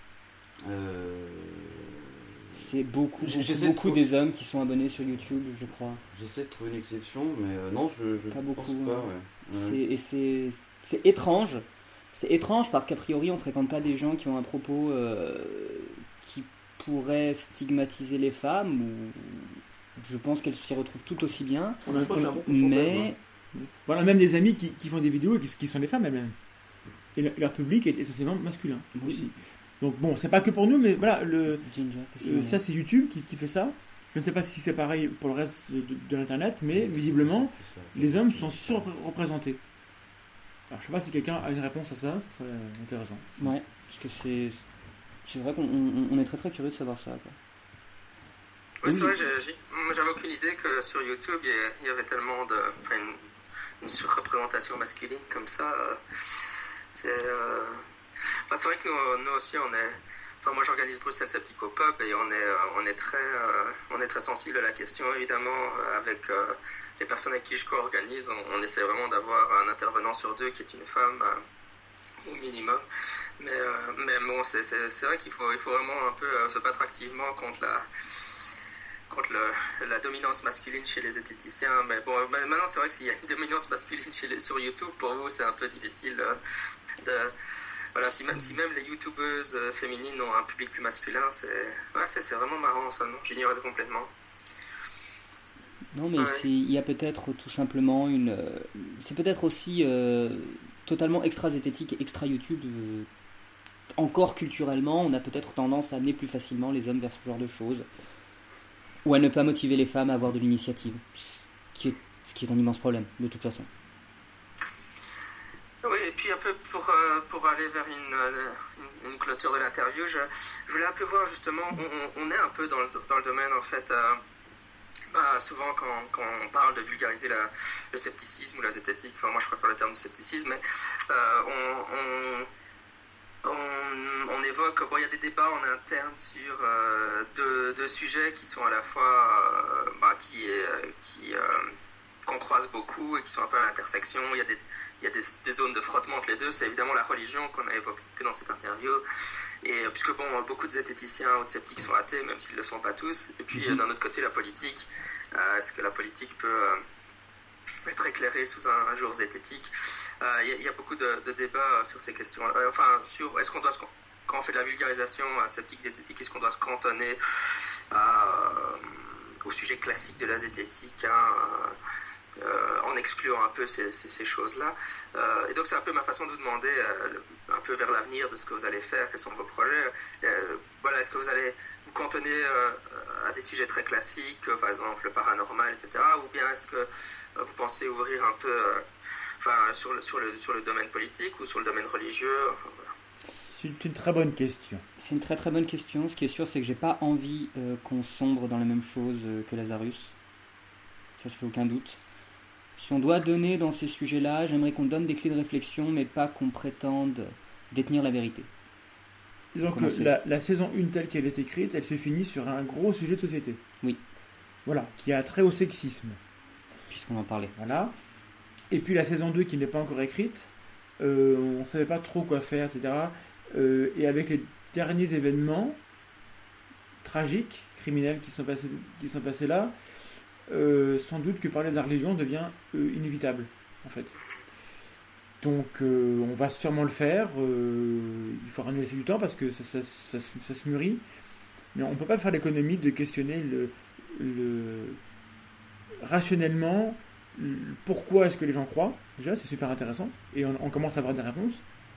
Euh, C'est beaucoup, J- beaucoup, j'essaie beaucoup de- des hommes qui sont abonnés sur YouTube, je crois. J'essaie de trouver une exception, mais euh, non, je, je Pas pense beaucoup, pas. hein. Ouais. Ouais. C'est, et c'est, c'est étrange. C'est étrange parce qu'a priori, on fréquente pas des gens qui ont un propos euh, qui pourrait stigmatiser les femmes, ou je pense qu'elles s'y retrouvent tout aussi bien. On a, Je crois que on c'est a- un bon pourcentage, Mais voilà, même des amis qui, qui font des vidéos et qui, qui sont des femmes elles-mêmes. Et le- leur public est essentiellement masculin Oui. aussi. Donc bon, c'est pas que pour nous, mais voilà, le, Ginger, qu'est-ce qu'il euh, en est ça c'est YouTube qui, qui fait ça. Je ne sais pas si c'est pareil pour le reste de, de- de l'internet, mais visiblement, les hommes sont surreprésentés. Alors je sais pas si quelqu'un a une réponse à ça, ça serait intéressant. Ouais, parce que c'est, c'est vrai qu'on on- on est très très curieux de savoir ça, quoi. Oui, c'est Oui. vrai, j'ai- j'ai- moi, j'avais aucune idée que sur YouTube, il y a- il y avait tellement de. Enfin, une, une surreprésentation masculine comme ça. euh, c'est. euh, Enfin, c'est vrai que nous, nous aussi, on est. Enfin, moi, j'organise Bruxelles Sceptico Pub et on est, euh, on est très, euh, on est très sensible à la question, évidemment, euh, avec euh, les personnes avec qui je co-organise. On, on essaie vraiment d'avoir un intervenant sur deux qui est une femme. euh, au minimum, mais, euh, mais bon, c'est, c'est, c'est vrai qu'il faut, il faut vraiment un peu euh, se battre activement contre la, contre le, la dominance masculine chez les zététiciens. Mais bon, maintenant c'est vrai que s'il y a une dominance masculine chez les, sur YouTube, pour vous c'est un peu difficile euh, de... Voilà, si même, si même les youtubeuses euh, féminines ont un public plus masculin, c'est, ouais, c'est, c'est vraiment marrant ça, non? J'ignorais complètement. Non, mais Ouais. c'est- il y a peut-être tout simplement une. euh, c'est peut-être aussi euh, totalement extra-zététique et extra-YouTube. euh, encore culturellement, on a peut-être tendance à amener plus facilement les hommes vers ce genre de choses. Ou à ne pas motiver les femmes à avoir de l'initiative. Ce qui est, ce qui est un immense problème, de toute façon. Oui, et puis un peu pour, euh, pour aller vers une, euh, une, une clôture de l'interview, je, je voulais un peu voir justement, on, on- on est un peu dans le, dans le domaine en fait, euh, bah, souvent quand, quand on parle de vulgariser la, le scepticisme ou la zététique, enfin moi je préfère le terme de scepticisme, mais euh, on, on, on, on évoque, bon il y a des débats en interne sur euh, deux, deux sujets qui sont à la fois, euh, bah, qui, euh, qui, euh, qu'on croise beaucoup et qui sont un peu à l'intersection, il y a des Il y a des, des zones de frottement entre les deux. C'est évidemment la religion qu'on a évoquée dans cette interview. Et euh, puisque bon, beaucoup de zététiciens ou de sceptiques sont athées, même s'ils ne le sont pas tous. Et puis, euh, d'un autre côté, la politique. Euh, est-ce que la politique peut euh, être éclairée sous un, un jour zététique? Euh, Il y, y a beaucoup de, de débats sur ces questions. Euh, enfin, sur est-ce qu'on doit se, quand on fait de la vulgarisation euh, sceptique, zététique, est-ce qu'on doit se cantonner à, euh, au sujet classique de la zététique, hein, Euh, en excluant un peu ces, ces, ces choses-là. Euh, et donc c'est un peu ma façon de vous demander euh, le, un peu vers l'avenir de ce que vous allez faire, quels sont vos projets. Euh, voilà, est-ce que vous allez vous cantonner euh, à des sujets très classiques, euh, par exemple le paranormal, et cetera. Ou bien est-ce que euh, vous pensez ouvrir un peu euh, enfin, sur, le, sur, le, sur le domaine politique ou sur le domaine religieux, enfin, voilà. C'est une très bonne question. C'est une très très bonne question. Ce qui est sûr, c'est que j'ai pas envie euh, qu'on sombre dans la même chose euh, que Lazarus. Ça, je fais aucun doute. Si on doit donner dans ces sujets-là, j'aimerais qu'on donne des clés de réflexion, mais pas qu'on prétende détenir la vérité. Disons que Commencer. la, la saison un telle qu'elle est écrite, elle se finit sur un gros sujet de société. Oui. Voilà, qui a trait au sexisme. Puisqu'on en parlait. Voilà. Et puis la saison deux qui n'est pas encore écrite, euh, on ne savait pas trop quoi faire, et cetera. Euh, et avec les derniers événements tragiques, criminels qui sont passés, qui sont passés là, euh, sans doute que parler de la religion devient euh, inévitable, en fait. Donc euh, on va sûrement le faire, euh, il faudra nous laisser du temps parce que ça, ça, ça, ça, ça se mûrit, mais on ne peut pas faire l'économie de questionner le, le... rationnellement le... pourquoi est-ce que les gens croient, déjà c'est super intéressant, et on, on commence à avoir des réponses,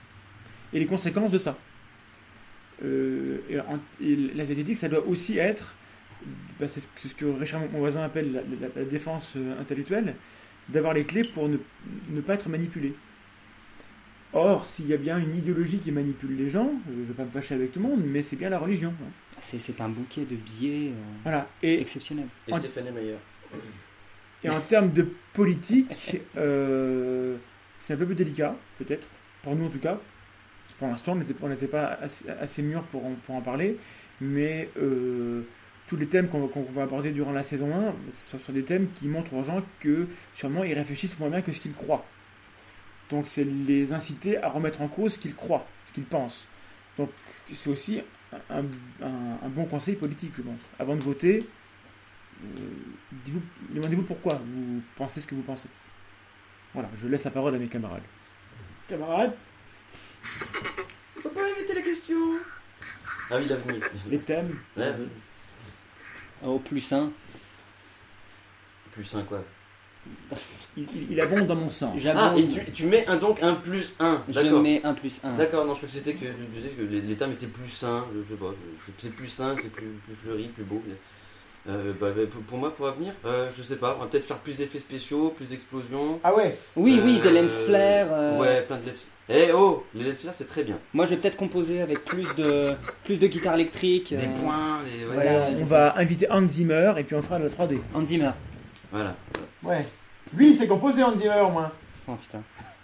et les conséquences de ça. Euh, et, en, et la zététique, ça doit aussi être bah, c'est ce que, ce que Richard, mon voisin, appelle la, la- la défense euh, intellectuelle, d'avoir les clés pour ne, ne pas être manipulé. Or, s'il y a bien une idéologie qui manipule les gens, euh, je ne vais pas me fâcher avec tout le monde, mais c'est bien la religion. hein. C'est, c'est un bouquet de biais euh, Voilà. Et, exceptionnel. Et En- Stéphane Meyer. et en termes de politique, euh, c'est un peu plus délicat, peut-être, pour nous en tout cas. Pour l'instant, on n'était on n'était pas assez, assez mûrs pour en, pour en parler, mais euh, tous les thèmes qu'on qu'on va aborder durant la saison un, ce sont des thèmes qui montrent aux gens que sûrement ils réfléchissent moins bien que ce qu'ils croient. Donc c'est les inciter à remettre en cause ce qu'ils croient, ce qu'ils pensent. Donc c'est aussi un, un- un bon conseil politique, je pense. Avant de voter, euh, dites-vous- demandez-vous pourquoi vous pensez ce que vous pensez. Voilà, je laisse la parole à mes camarades. Camarades, Faut pas éviter la question. Ah oui, l'avenir. les thèmes. L'avenir. Au plus un. Plus un quoi. Il, il- il abonde dans mon sens. Ah, J'abonde. et tu, tu mets un, donc un plus un. Je D'accord. mets un plus un. D'accord, non, je crois que c'était que, je disais que les, les termes étaient plus sains. Je sais pas. c'est- C'est plus sain, c'est plus, plus fleuri, plus beau. mais, euh, bah, bah, pour, pour moi, pour l'avenir, euh, je sais pas. On va peut-être faire plus d'effets spéciaux, plus d'explosions. Ah ouais. Oui, oui, des Euh, lens flares. euh, Ouais, plein de lens. Eh oh, les lens flares, c'est très bien. Moi, je vais peut-être composer avec plus de, plus de guitare électrique. Des euh, points, des. Ouais, Voilà. on va inviter Hans Zimmer et puis on fera de la trois D. Hans Zimmer. Voilà. Ouais. Lui, c'est composé en Zimmer au moins. Oh putain.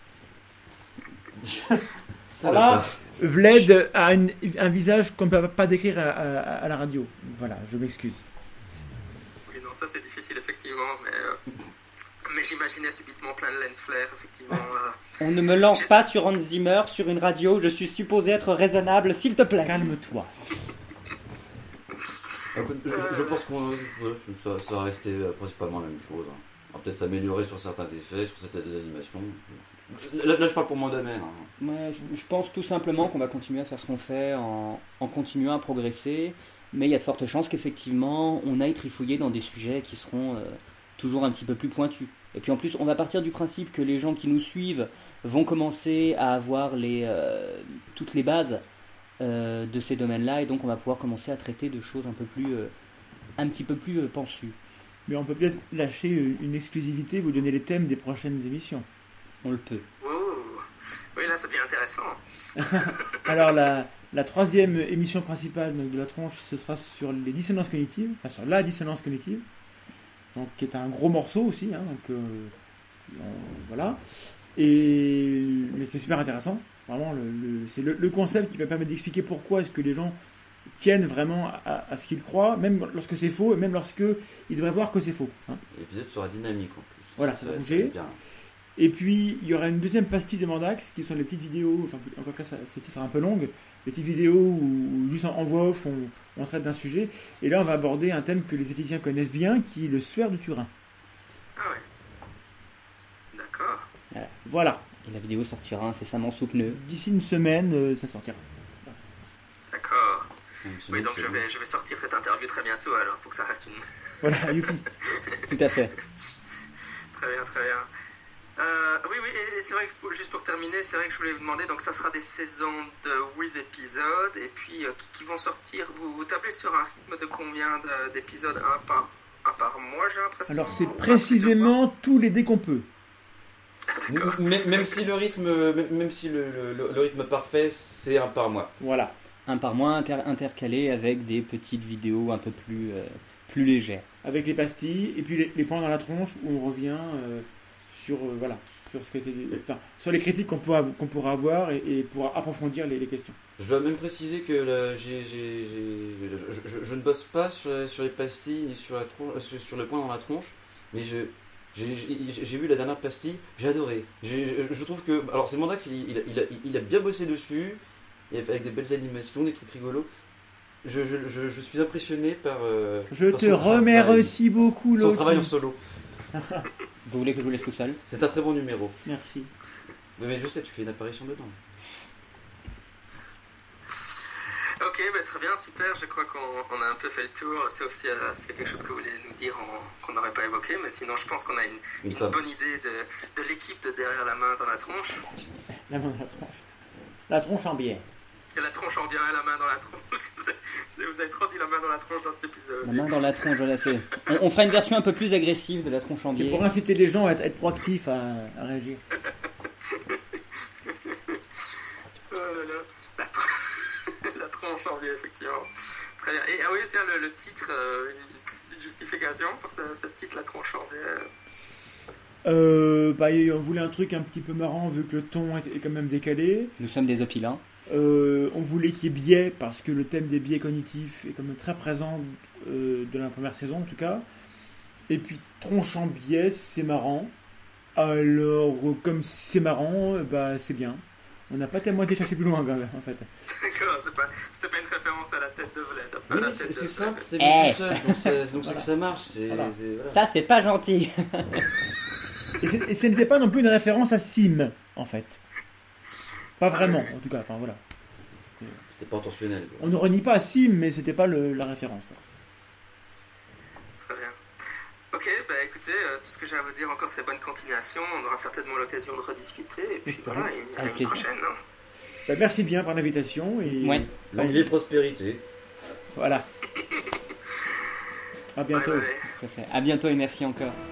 Ça Voilà. va. Vlad a une- un visage qu'on ne peut pas décrire à, à- à la radio. Voilà, je m'excuse. Oui, non, ça c'est difficile effectivement, mais, euh, mais j'imaginais subitement plein de lens flares, effectivement. euh. On ne me lance pas sur Hans Zimmer sur une radio. Je suis supposé être raisonnable, s'il te plaît. Calme-toi. Écoute, je, je- je pense qu'on ouais, ça, ça va rester euh, principalement la même chose. hein. On va peut-être s'améliorer sur certains effets, sur certaines animations. Là, là, je parle pour mon domaine. hein. Ouais, je, je pense tout simplement qu'on va continuer à faire ce qu'on fait en, en continuant à progresser. Mais il y a de fortes chances qu'effectivement, on aille trifouiller dans des sujets qui seront euh, toujours un petit peu plus pointus. Et puis en plus, on va partir du principe que les gens qui nous suivent vont commencer à avoir les, euh, toutes les bases euh, de ces domaines-là. Et donc, on va pouvoir commencer à traiter de choses un peu plus, euh, un petit peu plus euh, pensues. Mais on peut peut-être lâcher une exclusivité, vous donner les thèmes des prochaines émissions. On le peut. Oh. Oui, là ça devient intéressant. Alors la, la troisième émission principale donc, de la tronche, ce sera sur les dissonances cognitives, enfin sur la dissonance cognitive, donc qui est un gros morceau aussi, hein, donc euh, on- voilà. Et mais c'est super intéressant, vraiment. Le, le- c'est le, le concept qui va permettre d'expliquer pourquoi est-ce que les gens tiennent vraiment à, à ce qu'ils croient, même lorsque c'est faux, et même lorsque ils devraient voir que c'est faux. hein. L'épisode sera dynamique en plus. Voilà, ça va va bouger. être bien. Et puis, il y aura une deuxième pastille de Mandax, qui sont les petites vidéos, enfin, encore que ça, celle-ci sera un peu longue, les petites vidéos où, juste en, en voix off, on, on traite d'un sujet. Et là, on va aborder un thème que les éthiciens connaissent bien, qui est le suaire de Turin. Ah ouais. D'accord. Voilà. Et la vidéo sortira incessamment sous pneu. D'ici une semaine, euh, ça sortira. D'accord. Une semaine, Oui, donc c'est je bon. vais, je vais sortir cette interview très bientôt alors, pour que ça reste une. Voilà, youpi. Tout à fait. Très bien, très bien. Euh, oui, oui, et c'est vrai que pour- juste pour terminer, c'est vrai que je voulais vous demander, donc ça sera des saisons de huit épisodes, et puis euh, qui, qui vont sortir, vous, vous tablez sur un rythme de combien de- d'épisodes, un par, un par mois, j'ai l'impression. Alors, c'est ou un précisément tous les dés qu'on peut. tous les deux mois. D'accord. Même, même si le rythme, même, même si le, le- le rythme parfait, c'est un par mois. Voilà. Un par mois inter- intercalé avec des petites vidéos un peu plus, euh, plus légères. Avec les pastilles, et puis les, les points dans la tronche, où on revient euh, sur, euh, voilà, sur, ce qui a été- enfin, sur les critiques qu'on pourra, qu'on pourra avoir, et, et pour approfondir les, les questions. Je dois même préciser que là, j'ai, j'ai- j'ai- je, je- je ne bosse pas sur, sur les pastilles ni sur, la tronche, sur, sur le point dans la tronche, mais je, j'ai, j'ai- j'ai vu la dernière pastille, j'ai adoré. J'ai- je, je trouve que. Alors, c'est Mandax, il, il, a- il, a, il a bien bossé dessus, et avec des belles animations, des trucs rigolos. Je, je, je, je suis impressionné par. euh, Je par te son travail- remercie beaucoup, Son Loki. travail en solo. Vous voulez que je vous laisse tout seul? C'est un très bon numéro. Merci. Mais, mais je sais, tu fais une apparition dedans. Ok, bah, très bien, super. Je crois qu'on on a un peu fait le tour, sauf s'il y a, s'il y a quelque chose que vous voulez nous dire en- qu'on n'aurait pas évoqué. Mais sinon, je pense qu'on a une, Une une tonne. bonne idée de, de l'équipe de derrière la main dans la tronche. La main dans la tronche. La tronche en biais. Et la tronche en vient, la main dans la tronche. Vous avez trop dit la main dans la tronche dans cet épisode. La main dans la tronche, voilà, c'est... On, on fera une version un peu plus agressive de la tronche en C'est biais. pour inciter les gens à être, être proactifs, à, à réagir. Oh là là. La, tr- la tronche en biais, effectivement. Très bien. Et ah oui, tiens, le, le titre, euh, une, une justification pour ce, ce titre, la tronche en biais. Euh, bah, on voulait un truc un petit peu marrant vu que le ton est, est quand même décalé. Nous sommes des opilants. Euh, on voulait qu'il y ait biais parce que le thème des biais cognitifs est quand même très présent euh, de la première saison en tout cas. Et puis tronche en biais, c'est marrant. Alors comme c'est marrant, bah c'est bien. On n'a pas tellement été chercher plus loin quand même en fait. D'accord, c'est pas, c'était pas une référence à la tête de Vlad. Un peu Oui, à la mais tête c'est de c'est Vlad. simple, c'est Eh. bien tout seul, donc c'est donc c'est Voilà. que ça marche. C'est, Voilà. c'est- voilà. Ça, c'est pas gentil. Et, c'est- et ce n'était pas non plus une référence à Sim en fait. Pas vraiment en tout cas. Enfin voilà. C'était pas intentionnel. quoi. On ne renie pas à Sim, mais c'était pas le- la référence. quoi. Très bien. Ok, bah écoutez, euh, tout ce que j'ai à vous dire encore, c'est bonne continuation. On aura certainement l'occasion de rediscuter. Et puis J'espère. voilà, et à Avec une plaisir. prochaine. hein. Bah, merci bien pour l'invitation et Ouais. Longue vie et prospérité. voilà. À bientôt. Bye bye. Tout à fait. À bientôt et merci encore.